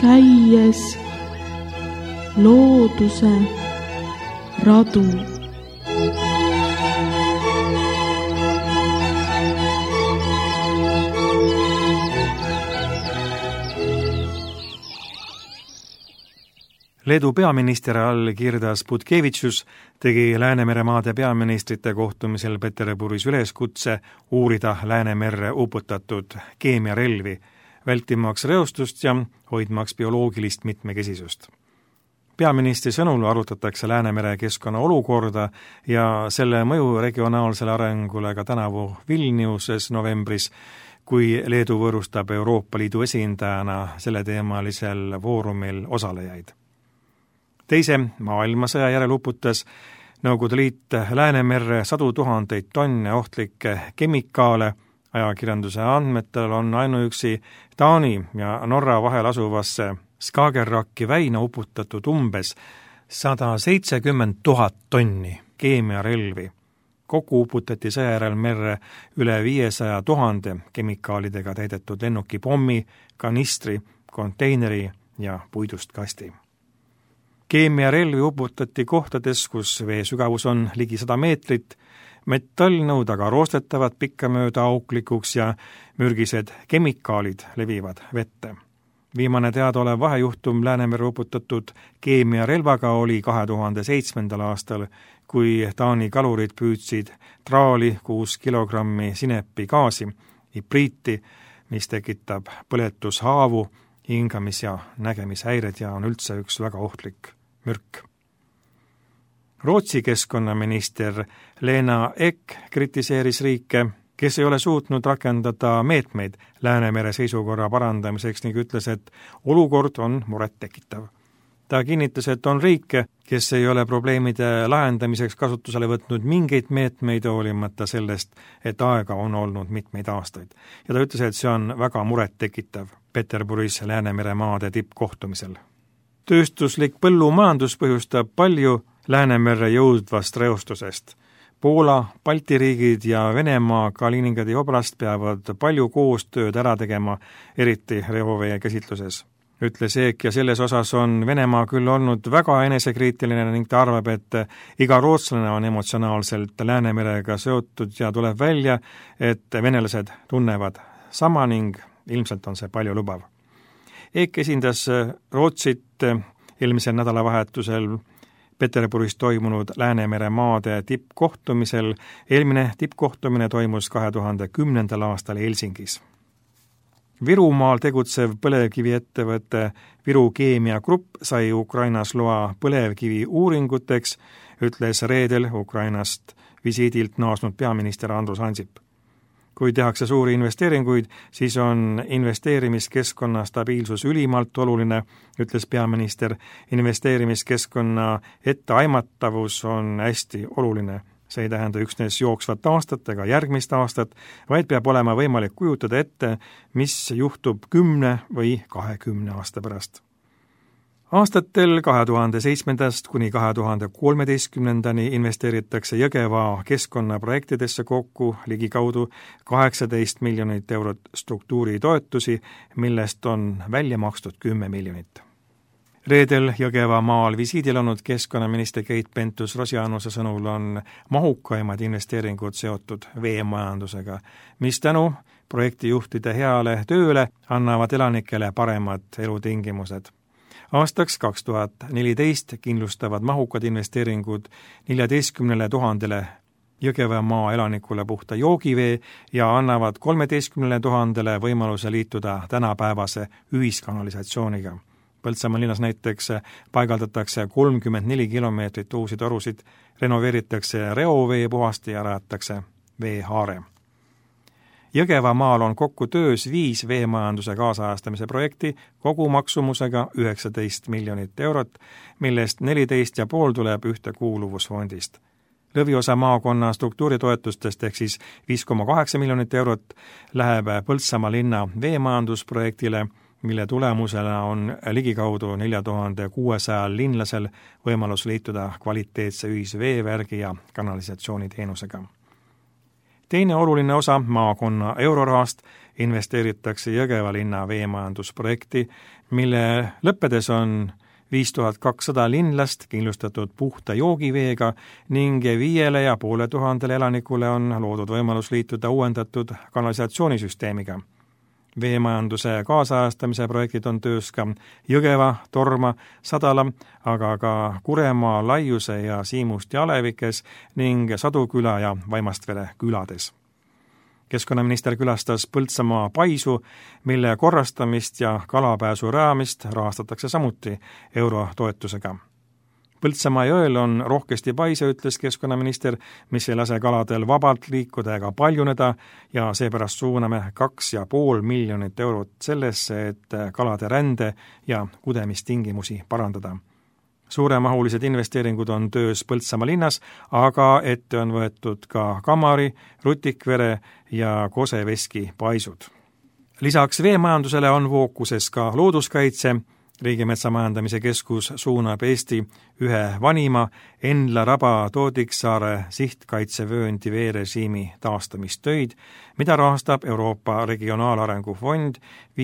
käies looduse radu. Leedu peaminister Algirdas Butkevičius tegi Läänemeremaade peaministrite kohtumisel Peterburis üleskutse uurida Läänemerre uputatud keemiarelvi, vältimaks reostust ja hoidmaks bioloogilist mitmekesisust. Peaministri sõnul arutatakse Läänemere keskkonna olukorda ja selle mõju regionaalsele arengule ka tänavu Vilniuses novembris, kui Leedu võõrustab Euroopa Liidu esindajana selleteemalisel foorumil osalejaid. Teise maailmasõja järel uputas Nõukogude Liit Läänemerre 100 000 tonne ohtlikke kemikaale. Ajakirjanduse andmetel on ainuüksi Taani ja Norra vahel asuvasse Skagerraki väina uputatud umbes 170 000 tonni keemiarelvi. Kokku uputati sõja järel merre üle 500 000 kemikaalidega täidetud lennukipommi, kanistri, konteineri ja puidust kasti. Keemiarelvi uputati kohtades, kus vee sügavus on ligi 100 meetrit, metallnõud aga roostetavad pikkamööda auklikuks ja mürgised kemikaalid levivad vette. Viimane teadaolev vahejuhtum Läänemere uputatud keemiarelvaga oli 2007. aastal, kui Taani kalurid püüdsid traali 6 kilogrammi sinepi gaasi, ipriiti, mis tekitab põletushaavu, hingamis- ja nägemishäired ja on üldse üks väga ohtlik mürk. Rootsi keskkonnaminister Lena Ek kritiseeris riike, kes ei ole suutnud rakendada meetmeid Läänemere seisukorra parandamiseks ning ütles, et olukord on muret tekitav. Ta kinnitas, et on riike, kes ei ole probleemide lahendamiseks kasutusele võtnud mingeid meetmeid hoolimata sellest, et aega on olnud mitmeid aastaid. Ja ta ütles, et see on väga muret tekitav Peterburis Läänemere maade tippkohtumisel. Tööstuslik põllumajandus põhjustab palju Läänemerre jõudvast reostusest. Poola, Balti riigid ja Venemaa Kaliningradi oblast peavad palju koostööd ära tegema, eriti reovee käsitluses. Ütles Eek ja selles osas on Venemaa küll olnud väga enesekriitiline ning ta arvab, et iga rootslane on emotsionaalselt Läänemerega seotud ja tuleb välja, et venelased tunnevad sama ning ilmselt on see palju lubav. Eek esindas Rootsit eelmisel nädalavahetusel Peterburis toimunud Läänemere maade tippkohtumisel. Eelmine tippkohtumine toimus 2010. aastal Helsingis. Virumaal tegutsev põlevkiviettevõte Viru Keemia Grupp sai Ukrainas loa põlevkivi uuringuteks, ütles reedel Ukrainast visiidilt naasnud peaminister Andrus Ansip. Kui tehakse suuri investeeringuid, siis on investeerimiskeskkonna stabiilsus ülimalt oluline, ütles peaminister. Investeerimiskeskkonna etteaimatavus on hästi oluline. See ei tähenda üksnes jooksvat aastat ega järgmist aastat, vaid peab olema võimalik kujutada ette, mis juhtub 10 või 20 aasta pärast. Aastatel 2007. kuni 2013. investeeritakse Jõgeva keskkonnaprojektidesse kokku ligikaudu 18 miljonit eurot struktuuritoetusi, millest on välja makstud 10 miljonit. Reedel Jõgeva maal visiidil olnud keskkonnaminister Keit Pentus-Rosimannuse sõnul on mahukaimad investeeringud seotud veemajandusega, mis tänu projektijuhtide heale tööle annavad elanikele paremad elutingimused. Aastaks 2014 kindlustavad mahukad investeeringud 14 000 Jõgevamaa elanikule puhta joogivee ja annavad 13 000 võimaluse liituda tänapäevase ühiskanalisatsiooniga. Põltsamaa linnas näiteks paigaldatakse 34 kilomeetrit uusi torusid, renoveeritakse reovee puhasti ja rajatakse veehaare. Jõgevamaal on kokku töös 5 veemajanduse kaasajastamise projekti kogumaksumusega 19 miljonit eurot, millest 14,5 tuleb ühtekuuluvusfondist. Lõviosa maakonna struktuuritoetustest ehk siis 5,8 miljonit eurot läheb Põltsamaa linna veemajandusprojektile, mille tulemusena on ligikaudu 4600 linlasel võimalus liituda kvaliteetse ühisveevärgi ja kanalisatsiooniteenusega. Teine oluline osa maakonna eurorahast investeeritakse Jõgeva linna veemajandusprojekti, mille lõppedes on 5200 linlast kindlustatud puhta joogiveega ning 5500 elanikule on loodud võimalus liituda uuendatud kanalisatsioonisüsteemiga. Veemajanduse kaasajastamise projektid on töös ka Jõgeva, Torma, Sadala, aga ka Kuremaa, Laiuse ja Siimust ja Alevikes ning Saduküla ja Vaimastvere külades. Keskkonnaminister külastas Põltsamaa paisu, mille korrastamist ja kalapääsu rajamist rahastatakse samuti eurotoetusega. Põltsamaa jõel on rohkesti paise, ütles keskkonnaminister, mis ei lase kaladel vabalt liikuda ega paljuneda ja seepärast suuname 2,5 miljonit eurot sellesse, et kalade rände ja kudemistingimusi parandada. Suuremahulised investeeringud on töös Põltsamaa linnas, aga ette on võetud ka Kamari, Rutikvere ja Koseveski paisud. Lisaks veemajandusele on fookuses ka looduskaitse. Riigimetsa Majandamise Keskus suunab Eesti ühe vanima Endla raba Toodiksaare sihtkaitsevööndi veerežiimi taastamistöid, mida rahastab Euroopa Regionaalarengu Fond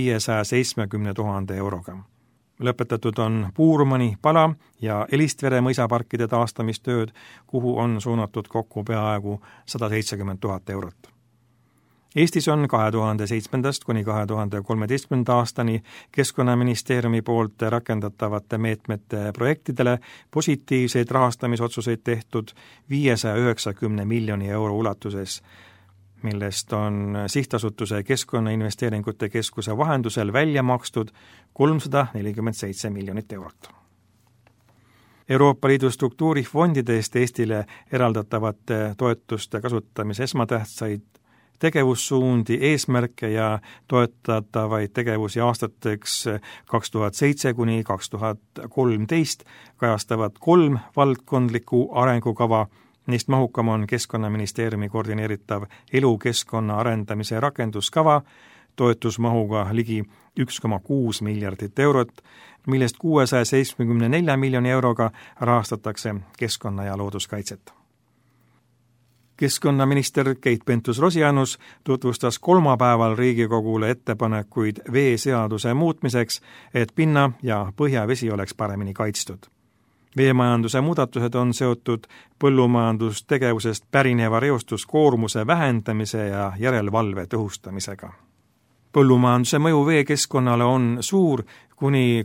570 000 euroga. Lõpetatud on Puurmani pala ja Elistvere mõisaparkide taastamistööd, kuhu on suunatud kokku peaaegu 170 000 eurot. Eestis on 2007. kuni 2013. aastani Keskkonnaministeeriumi poolt rakendatavate meetmete projektidele positiivseid rahastamisotsuseid tehtud 590 miljoni euro ulatuses, millest on sihtasutuse Keskkonnainvesteeringute Keskuse vahendusel välja makstud 347 miljonit eurot. Euroopa Liidu struktuurifondidest Eestile eraldatavate toetuste kasutamise esmatähtsaid tegevussuundi, eesmärke ja toetatavaid tegevusi aastateks 2007 kuni 2013 kajastavad 3 valdkondlikku arengukava. Neist mahukam on Keskkonnaministeeriumi koordineeritav elukeskkonna arendamise rakenduskava toetusmahuga ligi 1,6 miljardit eurot, millest 674 miljoni euroga rahastatakse keskkonna- ja looduskaitset. Keskkonnaminister Keit Pentus-Rosimannus tutvustas kolmapäeval Riigikogule ettepanekuid veeseaduse muutmiseks, et pinna- ja põhjavesi oleks paremini kaitstud. Veemajanduse muudatused on seotud põllumajandustegevusest pärineva reostuskoormuse vähendamise ja järelevalve tõhustamisega. Põllumajanduse mõju veekeskkonnale on suur, kuni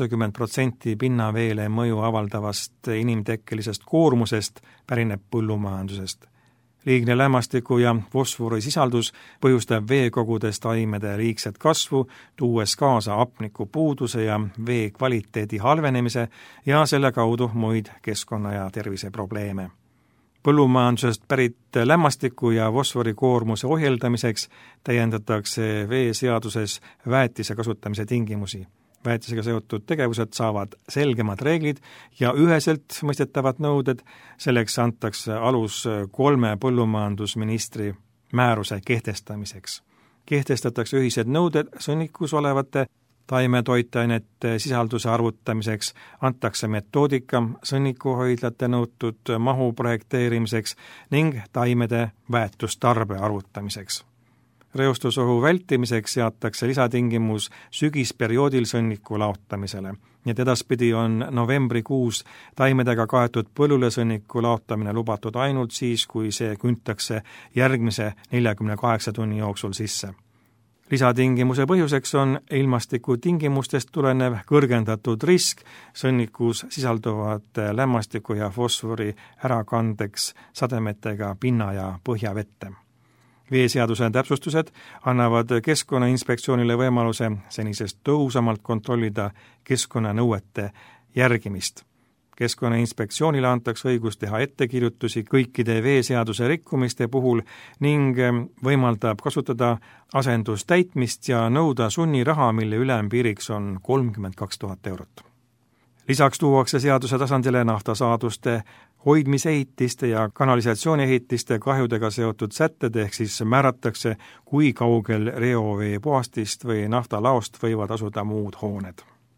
80% pinnaveele mõju avaldavast inimtekkelisest koormusest pärineb põllumajandusest. Liigne lämmastiku ja fosfori sisaldus põhjustab veekogudes taimede liigset kasvu, tuues kaasa hapniku puuduse ja vee kvaliteedi halvenemise ja selle kaudu muid keskkonna- ja terviseprobleeme. Põllumajandusest pärit lämmastiku ja fosfori koormuse ohjeldamiseks täiendatakse veeseaduses väetise kasutamise tingimusi. Väetisega seotud tegevused saavad selgemad reeglid ja üheselt mõistetavad nõuded, selleks antakse alus 3 põllumajandusministri määruse kehtestamiseks. Kehtestatakse ühised nõuded sõnnikus olevate taimetoitainete sisalduse arvutamiseks, antakse metoodika sõnnikuhoidlate nõutud mahu projekteerimiseks ning taimede väetustarbe arvutamiseks. Reostusohu vältimiseks seatakse lisatingimus sügisperioodil sõnniku laotamisele. Nii et edaspidi on novembrikuus taimedega kaetud põllulesõnniku laotamine lubatud ainult siis, kui see küntakse järgmise 48 tunni jooksul sisse. Lisatingimuse põhjuseks on ilmastikutingimustest tulenev kõrgendatud risk sõnnikus sisalduvate lämmastiku ja fosfori ärakandeks sademetega pinna- ja põhjavette. Veeseaduse täpsustused annavad Keskkonnainspektsioonile võimaluse senisest tõhusamalt kontrollida keskkonnanõuete järgimist. Keskkonnainspektsioonile antakse õigus teha ettekirjutusi kõikide veeseaduse rikkumiste puhul ning võimaldab kasutada asendustäitmist ja nõuda sunniraha, mille ülempiiriks on 32 000 eurot. Lisaks tuuakse seaduse tasandile naftasaaduste hoidmisehitiste ja kanalisatsiooniehitiste kahjudega seotud sätted, ehk siis määratakse, kui kaugel reovee puhastist või naftalaost võivad asuda muud hooned.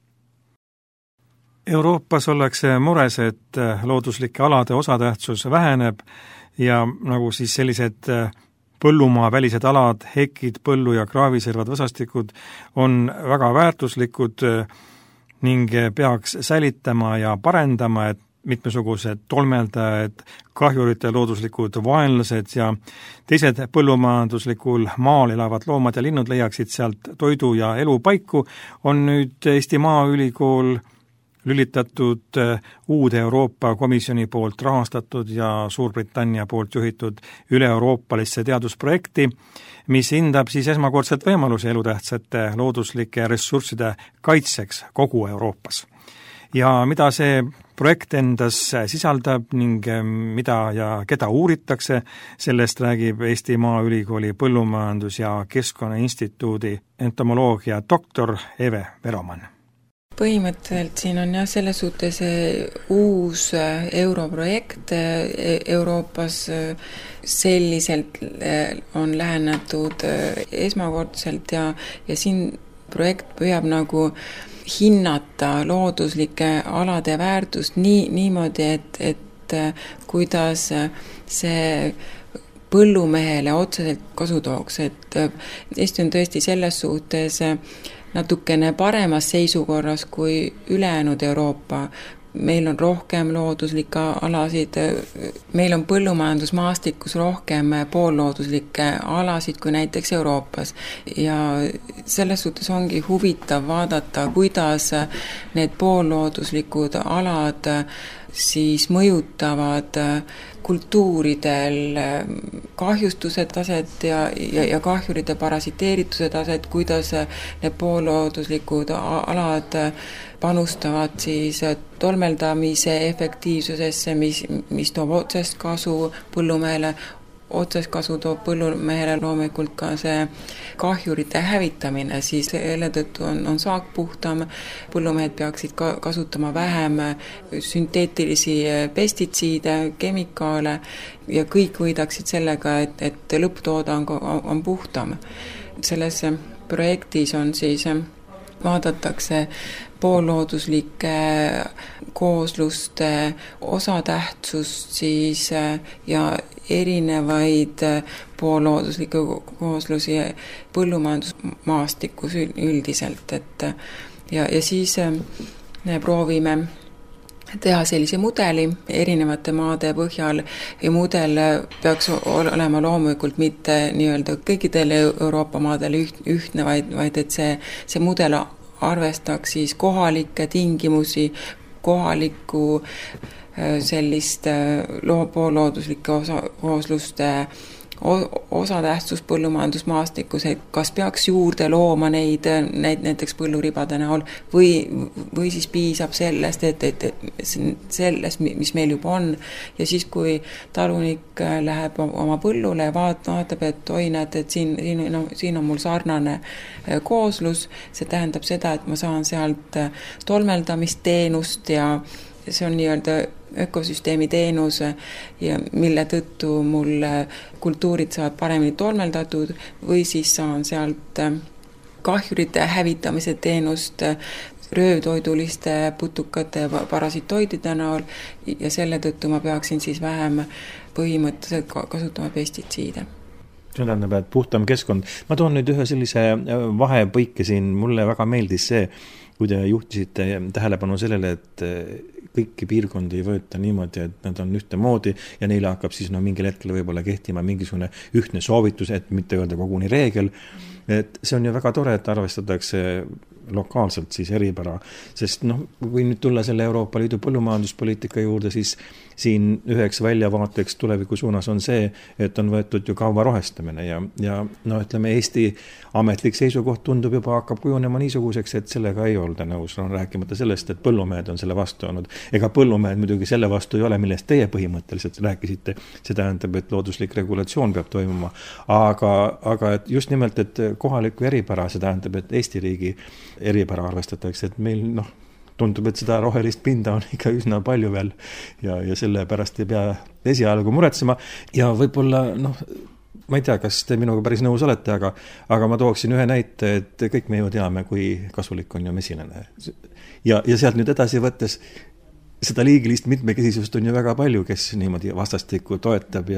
Euroopas ollakse mures, et looduslike alade osatähtsus väheneb ja nagu siis sellised põllumaa välised alad, hekid, põllu- ja kraaviservad võsastikud on väga väärtuslikud ning peaks säilitama ja parendama, et mitmesugused tolmeldajad, kahjurite looduslikud vaenlased ja teised põllumajanduslikul maal elavad loomad ja linnud leiaksid sealt toidu ja elupaiku, on nüüd Eesti Maaülikool lülitatud uude Euroopa Komisjoni poolt rahastatud ja Suurbritannia poolt juhitud üle-euroopalisse teadusprojekti, mis hindab siis esmakordselt võimalusi elutähtsate looduslike ressursside kaitseks kogu Euroopas. Ja mida see projekt endas sisaldab ning mida ja keda uuritakse, sellest räägib Eesti Maaülikooli Põllumajandus- ja Keskkonnainstituudi entomoloogia doktor Eve Veroman. Põhimõtteliselt siin on selles suhtes uus europrojekt Euroopas, selliselt on lähenetud esmakordselt ja siin projekt püüab nagu hinnata looduslike alade väärtust niimoodi, et kuidas see põllumehele otseselt kasu tooks, et Eesti on tõesti selles suhtes natukene paremas seisukorras kui ülejäänud Euroopa. Meil on rohkem looduslikke alasid, meil on põllumajandusmaastikus rohkem poollooduslikke alasid kui näiteks Euroopas. Ja selles suhtes ongi huvitav vaadata, kuidas need poollooduslikud alad siis mõjutavad kultuuridel kahjustuse taset ja kahjurite parasiteerituse taset, kuidas need poollooduslikud alad panustavad siis tolmeldamise efektiivsusesse, mis toob otsest kasu põllumehele. Otsest kasu toob põllumehele loomulikult ka see kahjurite hävitamine, siis selle tõttu on saak puhtam, põllumehed peaksid kasutama vähem sünteetilisi pestitsiide, kemikaale ja kõik võidaksid sellega, et lõpptoodang on puhtam. Selles projektis on siis vaadatakse poollooduslike koosluste osatähtsust siis ja erinevaid poollooduslike kooslusi põllumajandusmaastikus üldiselt, ja siis proovime teha sellise mudeli erinevate maade põhjal ja mudel peaks olema loomulikult mitte nii-öelda kõikidele Euroopa maadele ühtne, vaid et see mudel arvestaks siis kohalikke tingimusi, kohalikku sellist poollooduslike koosluste osatähtsus põllumajandusmaastikus, et kas peaks juurde looma neid näiteks põlluribade näol või siis piisab sellest, et sellest, mis meil juba on. Ja siis, kui talunik läheb oma põllule ja vaatab, et oi, näed, et siin on mul sarnane kooslus, see tähendab seda, et ma saan sealt tolmeldamisteenust ja see on nii-öelda ökosüsteemi teenus, ja mille tõttu mul kultuurid saavad paremini tolmeldatud või siis saan sealt kahjurite hävitamise teenust röövtoiduliste putukate parasitoidide näol ja selle tõttu ma peaksin siis vähem põhimõtteliselt kasutama pestitsiide. See tähendab, et puhtam keskkond. Ma toon nüüd ühe sellise vahepõike siin, mulle väga meeldis see, kui te juhtisite tähelepanu sellele, et kõiki piirkondi ei võeta niimoodi, et nad on ühte moodi ja neile hakkab siis mingil hetkel võib-olla kehtima mingisugune ühtne soovitus, et mitte öelda koguni reegel. Et see on ju väga tore, et arvestatakse lokaalselt siis eripära, sest kui nüüd tulla selle Euroopa Liidu põllumajanduspoliitika juurde, siis siin üheks väljavaateks tuleviku suunas on see, et on võetud ju kaua rohestamine ja ütleme, Eesti ametlik seisukoht tundub juba hakkab kujunema niisuguseks, et sellega ei olda nõus, rääkimata sellest, et põllumehed on selle vastu olnud. Ega põllumehed muidugi selle vastu ei ole, millest teie põhimõtteliselt rääkisite, see tähendab, et looduslik regulatsioon peab toimuma, aga et just nimelt, et kohaliku eripära, see tähendab, et Eesti riigi eripära arvestatakse, et meil tundub, et seda rohelist pinda on ikka üsna palju veel ja selle pärast ei pea esialgu muretsema ja võib-olla, ma ei tea, kas te minuga päris nõus olete, aga ma tooksin ühe näite, et kõik me ju teame, kui kasulik on ju mesilane. Ja sealt nüüd edasi võttes, seda liigilist mitmekesisust on ju väga palju, kes niimoodi vastastikku toetab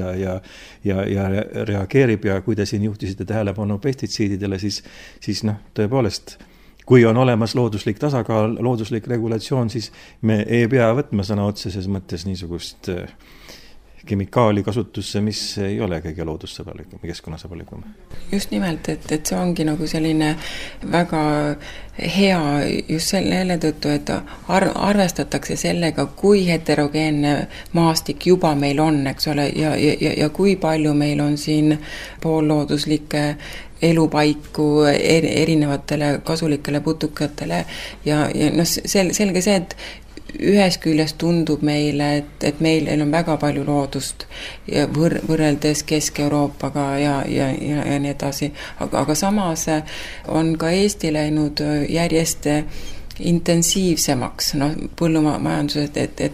ja reageerib ja kui te siin juhtisite tähelepanu pestitsiididele, siis tõepoolest, kui on olemas looduslik tasakaal, looduslik regulatsioon, siis me ei pea võtma sõna otseses mõttes niisugust kemikaali kasutusse, mis ei ole kõige loodussõbralikum, keskkonnasõbralikum. Just nimelt, et see ongi nagu selline väga hea just selle tõttu, et arvestatakse sellega, kui heterogeenne maastik juba meil on, eks ole, ja kui palju meil on siin poollooduslikke elupaiku erinevatele kasulikele putukatele ja selge see, et ühes küljest tundub meile, et meil on väga palju loodust ja võrreldes Kesk-Euroopaga ja nii edasi. Aga samas on ka Eesti läinud järjest intensiivsemaks põllumajanduses, et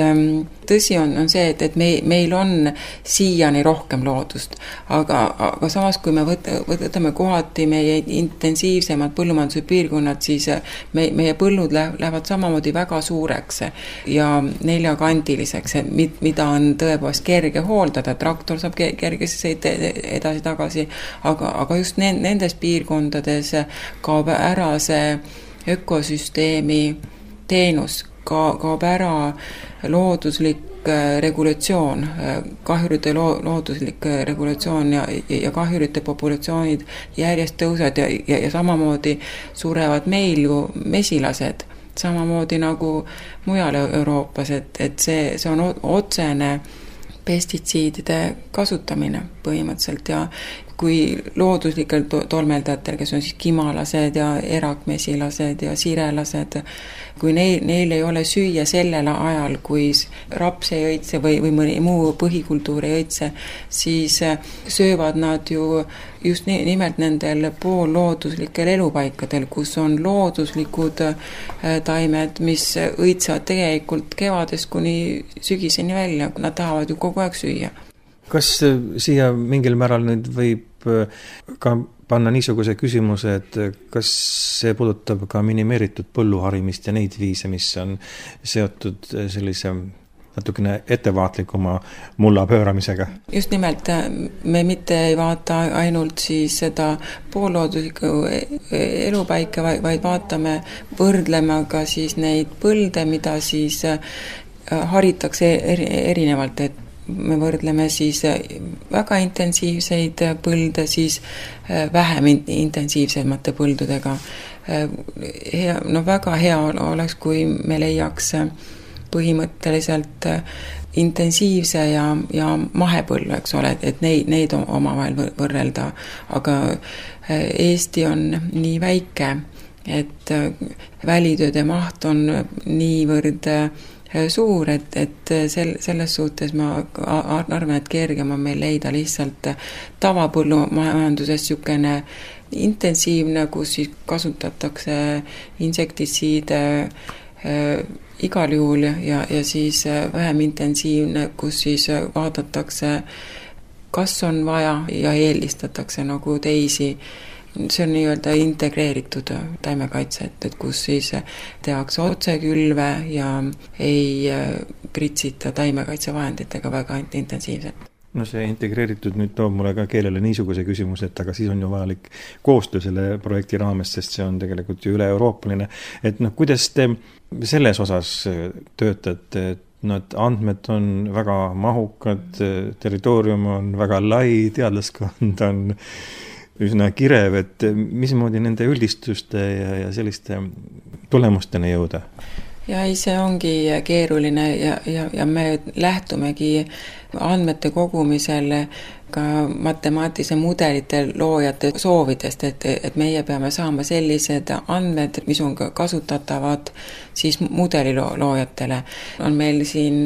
tõsi on see, et meil on siiani rohkem loodust, aga samas, kui me võtame kohati meie intensiivsemad põllumajanduse piirkonnad, siis meie põllud lähevad samamoodi väga suureks ja neljakandiliseks, mida on tõepoolest kerge hooldada, traktor saab kergesti sõita edasi-tagasi, aga just nendes piirkondades kaob ära see ökosüsteemi teenus, kaob ära looduslik regulatsioon, kahjurite looduslik regulatsioon ja kahjurite populatsioonid järjest tõused ja samamoodi surevad meil ju mesilased, samamoodi nagu mujal Euroopas, et see on otsene pestitsiidide kasutamine põhimõtteliselt ja kui looduslikel tolmeldajatel, kes on siis kimalased ja erakmesilased ja sirelased, kui neil ei ole süüa sellel ajal, kui raps ei õitse või mõni muu põhikultuur ei õitse, siis söövad nad ju just nimelt nendel poollooduslikel elupaikadel, kus on looduslikud taimed, mis õitsevad tegelikult kevadest kuni sügiseni välja, nad tahavad ju kogu aeg süüa. Kas siia mingil määral nüüd võib ka panna niisuguse küsimuse, et kas see puudutab ka minimeeritud põlluharimist ja neid viise, mis on seotud sellise natukene ettevaatlikuma mulla pööramisega? Just nimelt, me mitte ei vaata ainult siis seda poollooduslikku elupaika, vaid vaatame, võrdlema ka siis neid põlde, mida siis haritakse erinevalt, et me võrdleme siis väga intensiivseid põlde siis vähem intensiivsemate põldudega. Väga hea oleks, kui me leiaks põhimõtteliselt intensiivse ja mahepõllu, eks ole, et neid omavahel võrrelda. Aga Eesti on nii väike, et välitööde maht on niivõrd suur, et selles suhtes ma arvan, et kergem on meil leida lihtsalt tavapõllumajanduses niisugune intensiivne, kus siis kasutatakse insektitsiide igal juhul ja siis vähem intensiivne, kus siis vaadatakse, kas on vaja ja eelistatakse nagu teisi. See on nii-öelda integreeritud taimekaitse, et kus siis tehakse otsekülve ja ei pritsita taimekaitsevahenditega väga intensiivselt. No see integreeritud nüüd toob mulle ka keelele niisuguse küsimuse, et aga siis on ju vajalik koostöö selle projekti raames, sest see on tegelikult ju üle-euroopaline. Et kuidas te selles osas töötate, et andmed on väga mahukad, territoorium on väga lai, teadlaskond on üsna kirev, et mismoodi nende üldistuste ja selliste tulemusteni jõuda? Ja see ongi keeruline ja me lähtumegi andmete kogumisel ka matemaatilise mudelite loojate soovidest, et meie peame saama sellised andmed, mis on kasutatavad siis mudeli loojatele. On meil siin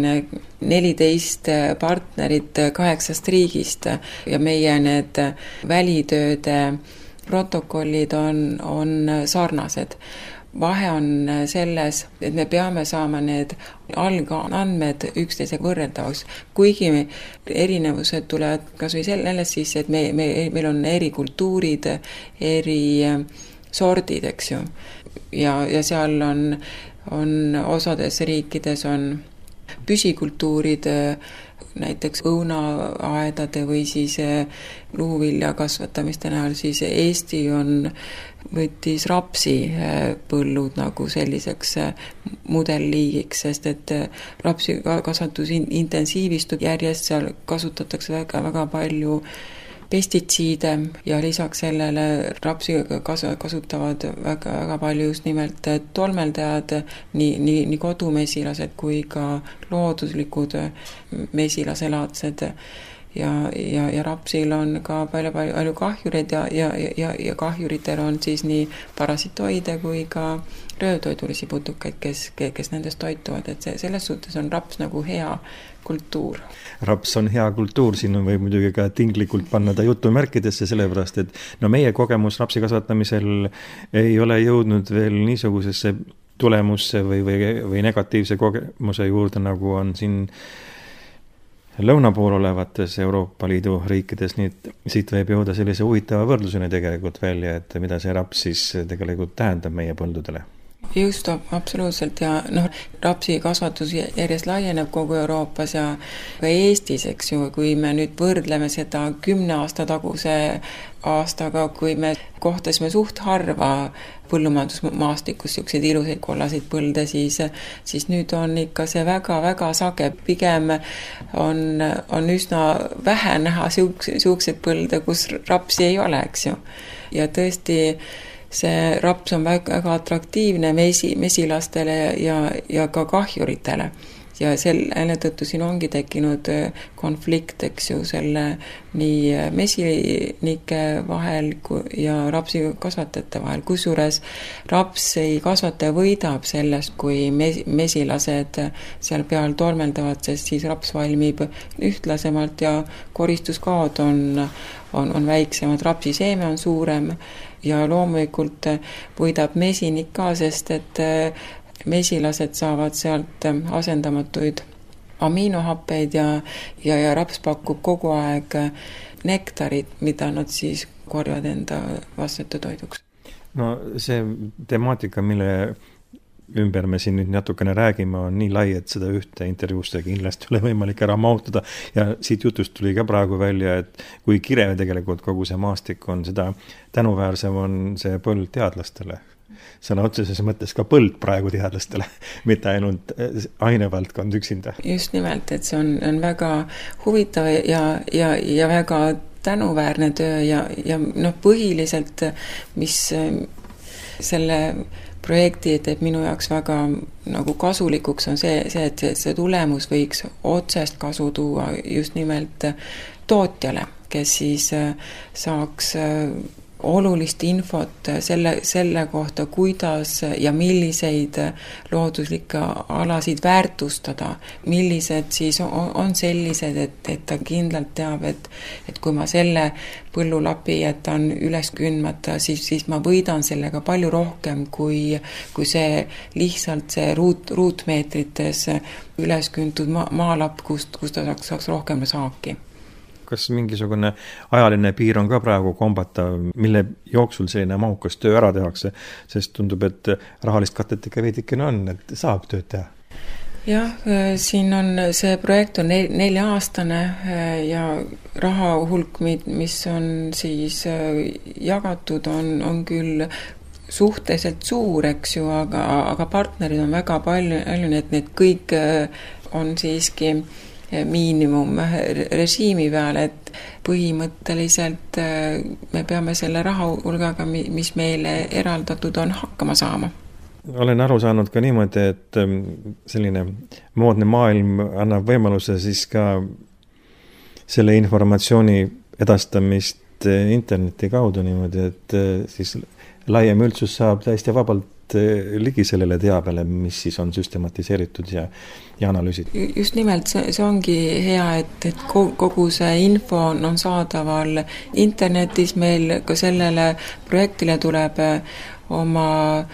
14 partnerit 8 riigist ja meie need välitööde protokollid on sarnased. Vahe on selles, et me peame saama need algandmed üksteise võrreldavaks, kuigi erinevused tulevad kas või sellest siis, et meil on eri kultuurid, eri sordid, eks ju. Ja seal on on osades riikides on püsikultuurid, näiteks õunaaedade või siis luuvilja kasvatamiste näol, siis Eesti võttis rapsi põllud nagu selliseks mudelliigiks, sest et rapsi kasvatus intensiivistub järjest, seal kasutatakse väga palju pestitsiide ja lisaks sellele rapsi kasutavad väga palju just nimelt tolmeldajad, nii kodumesilased kui ka looduslikud mesilaselaadsed ja rapsil on ka palju kahjureid ja kahjuritel on siis nii parasitoide kui ka röövtoidulisi putukaid, kes nendest toituvad, et selles suhtes on raps nagu hea kultuur. Raps on hea kultuur, siin võib muidugi ka tinglikult panna ta jutumärkidesse, sellepärast et meie kogemus rapsi kasvatamisel ei ole jõudnud veel niisugusesse tulemusse või negatiivse kogemuse juurde, nagu on siin lõuna pool olevates Euroopa Liidu riikides, nii et siit võib jõuda sellise huvitava võrdluseni tegelikult välja, et mida see raps siis tegelikult tähendab meie põldudele. Just, absoluutselt ja rapsi kasvatus järjest laieneb kogu Euroopas ja ka Eestis, eks ju, kui me nüüd võrdleme seda 10 aasta taguse aastaga, kui me kohtasime suht harva põllumajandusmaastikus siukseid ilusaid kollaseid põlde, siis nüüd on ikka see väga-väga sage, pigem on üsna vähe näha siukseid põlde, kus rapsi ei ole, eks ju. Ja tõesti, see raps on väga atraktiivne mesilastele ja ka kahjuritele. Ja selle tõttu siin ongi tekkinud konflikt, eks ju, selle nii mesinike vahel ja rapsi kasvatajate vahel. Kusjuures rapsi kasvataja võidab sellest, kui mesilased seal peal tolmeldavad, sest siis raps valmib ühtlasemalt ja koristuskaod on väiksemad, rapsi seeme on suurem ja loomulikult võidab mesinik ka, sest et mesilased saavad sealt asendamatuid aminohappeid ja raps pakub kogu aeg nektarit, mida nad siis korjavad enda vastete toiduks. No see temaatika, mille ümber me siin nüüd natukene räägime, on nii lai, et seda ühte intervjuusse kindlasti ole võimalik ära mahutada ja siit jutust tuli ka praegu välja, et kui kirev tegelikult kogu see maastik on, seda tänuväärsem on see põld teadlastele. Sõna otseses mõttes ka põld praegu teadlastele, mitte ainult ainevaldkond üksinda. Just nimelt, et see on väga huvitav ja väga tänuväärne töö ja põhiliselt, mis selle projekti teeb minu jaoks väga nagu kasulikuks, on see, et see tulemus võiks otsest kasu tuua just nimelt tootjale, kes siis saaks olulist infot selle kohta, kuidas ja milliseid looduslikke alasid väärtustada, millised siis on sellised, et ta kindlalt teab, et kui ma selle põllulapi jätan üles kündmata, siis ma võidan sellega palju rohkem kui see lihtsalt see ruutmeetrites üles kündtud maalapp, kust ta saaks rohkem saaki. Kas mingisugune ajaline piir on ka praegu kombatav, mille jooksul selline mahukas töö ära tehakse, sest tundub, et rahalist katet ikka veidikene on, et saab tööd teha? Jah, siin on see projekt on 4-aastane ja raha hulk, mis on siis jagatud, on küll suhteliselt suur, eks ju, aga partnerid on väga palju, et need kõik on siiski miinimumrežiimi peal, et põhimõtteliselt me peame selle raha hulgaga, mis meile eraldatud on, hakkama saama. Olen aru saanud ka niimoodi, et selline moodne maailm annab võimaluse siis ka selle informatsiooni edastamist interneti kaudu niimoodi, et siis laiem üldsus saab täiesti vabalt ligi sellele teabele, mis siis on süstematiseeritud ja analüüsitud. Just nimelt, see ongi hea, et kogu see info on saadaval internetis, meil ka sellele projektile tuleb oma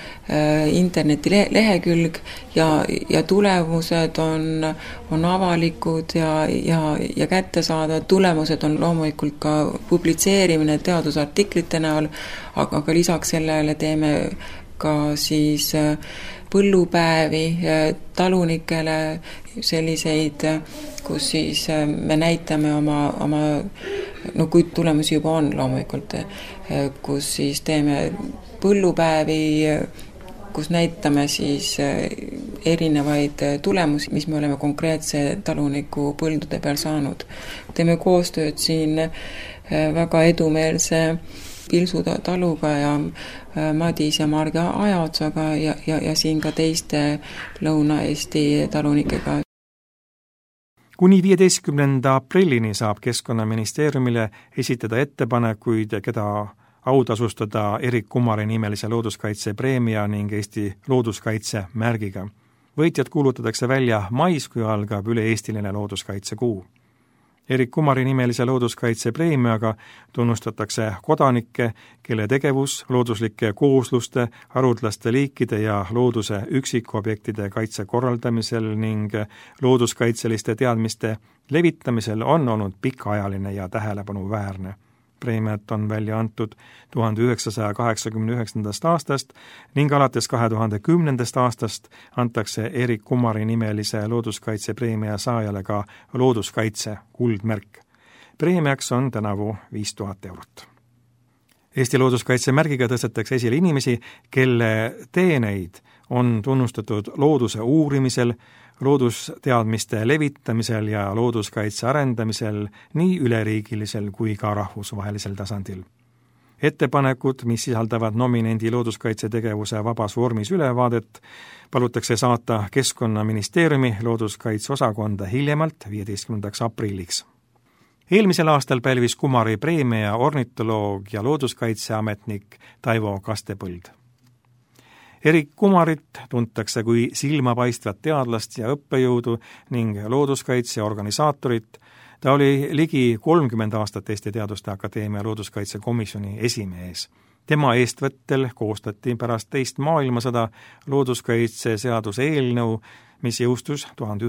internetilehekülg ja tulemused on avalikud ja kättesaadavad. Tulemused on loomulikult ka publitseerimine teadusartiklite näol, aga lisaks sellele teeme ka siis põllupäevi talunikele, selliseid, kus siis me näitame oma kui tulemusi juba on loomulikult, kus siis teeme põllupäevi, kus näitame siis erinevaid tulemusi, mis me oleme konkreetse taluniku põldude peal saanud. Teeme koostööd siin väga edumeelse Pilsu taluga ja Madis ja Marga Ajaotsaga ja siin ka teiste Lõuna-Eesti talunikega. Kuni 15. aprillini saab Keskkonnaministeeriumile esitada ettepanekuid, keda autasustada Erik Kumari nimelise looduskaitsepreemia ning Eesti looduskaitse märgiga. Võitjad kuulutatakse välja mais, kui algab üle-eestiline looduskaitsekuu. Erik Kumari nimelise looduskaitsepreemiaga tunnustatakse kodanikke, kelle tegevus looduslike koosluste, haruldaste liikide ja looduse üksikobjektide kaitse korraldamisel ning looduskaitseliste teadmiste levitamisel on olnud pikaajaline ja tähelepanuväärne. Preemiat on välja antud 1989. aastast ning alates 2010. aastast antakse Erik Kumari nimelise looduskaitsepreemia saajale ka looduskaitse kuldmärk. Preemiaks on tänavu 5000 eurot. Eesti looduskaitsemärgiga tõstetakse esile inimesi, kelle teeneid on tunnustatud looduse uurimisel, loodusteadmiste levitamisel ja looduskaitse arendamisel nii üleriigilisel kui ka rahvusvahelisel tasandil. Ettepanekud, mis sisaldavad nominendi looduskaitsetegevuse vabas vormis ülevaadet, palutakse saata Keskkonnaministeeriumi looduskaitseosakonda hiljemalt 15. aprilliks. Eelmisel aastal pälvis Kumari preemia ornitoloog ja looduskaitseametnik Taivo Kastepõld. Erik Kumarit tuntakse kui silmapaistvat teadlast ja õppejõudu ning looduskaitse organisaatorit. Ta oli ligi 30 aastat Eesti Teaduste Akadeemia looduskaitsekomisjoni esimees. Tema eestvõttel koostati pärast teist maailmasõda looduskaitseseaduse eelnõu, mis jõustus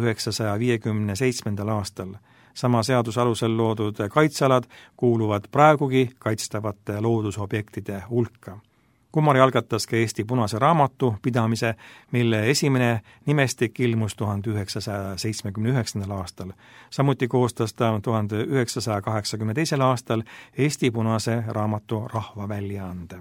1957. aastal. Sama seaduse alusel loodud kaitsealad kuuluvad praegugi kaitstavate loodusobjektide hulka. Kumari algatas ka Eesti punase raamatu pidamise, mille esimene nimestik ilmus 1979. aastal. Samuti koostas ta 1982. aastal Eesti punase raamatu rahvaväljaande.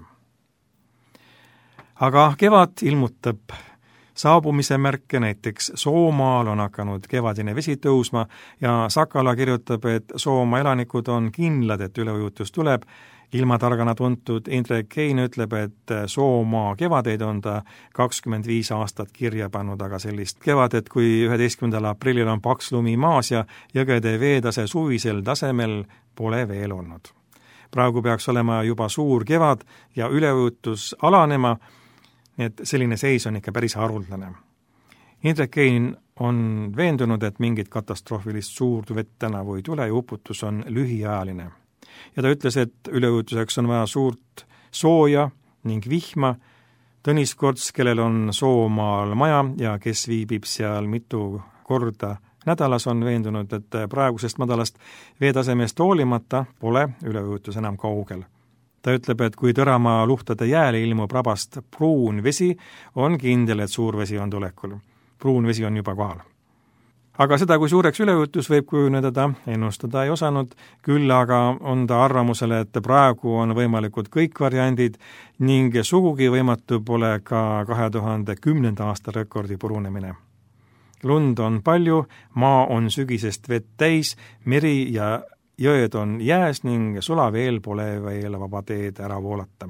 Aga kevad ilmutab saabumise märke, näiteks Soomaal on hakanud kevadine vesi tõusma ja Sakala kirjutab, et Soomaa elanikud on kindlad, et üleujutus tuleb. Ilmatargana tuntud Indrek Kein ütleb, et Soomaa kevadeid on ta 25 aastat kirja pannud, aga sellist kevadet, kui 11. aprillil on paks lumi maas ja jõgede veetase suvisel tasemel, pole veel olnud. Praegu peaks olema juba suur kevad ja üleujutus alanema, et selline seis on ikka päris haruldane. Indrek Kein on veendunud, et mingit katastroofilist suurt vett tänavu ei tule ja uputus on lühiajaline. Ja ta ütles, et üleujutuseks on vaja suurt sooja ning vihma. Tõnis Korts, kellel on Soomaal maja ja kes viibib seal mitu korda nädalas, on veendunud, et praegusest madalast veetasemest hoolimata pole üleujutus enam kaugel. Ta ütleb, et kui Tõramaa luhtade jääle ilmub rabast pruun vesi, on kindel, et suur vesi on tulekul. Pruun vesi on juba kohal. Aga seda, kui suureks üleujutus võib kujuneda, ta ennustada ei osanud, küll aga on ta arvamusele, et praegu on võimalikud kõik variandid ning sugugi võimatu pole ka 2010. aasta rekordi purunemine. Lund on palju, maa on sügisest vett täis, meri ja jõed on jääs ning sulaveel pole veel vaba teed ära voolata.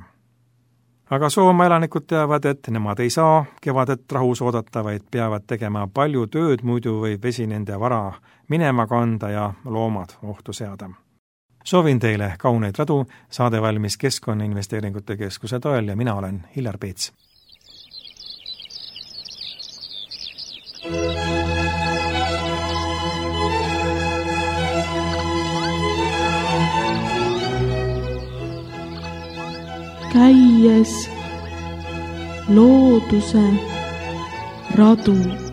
Aga Soomaa elanikud teavad, et nemad ei saa kevadet rahus oodata, vaid peavad tegema palju tööd, muidu võib vesi nende vara minema kanda ja loomad ohtu seada. Soovin teile kauneid radu, saade valmis Keskkonnainvesteeringute Keskuse toel ja mina olen Hillar Peets. Käies looduse radu.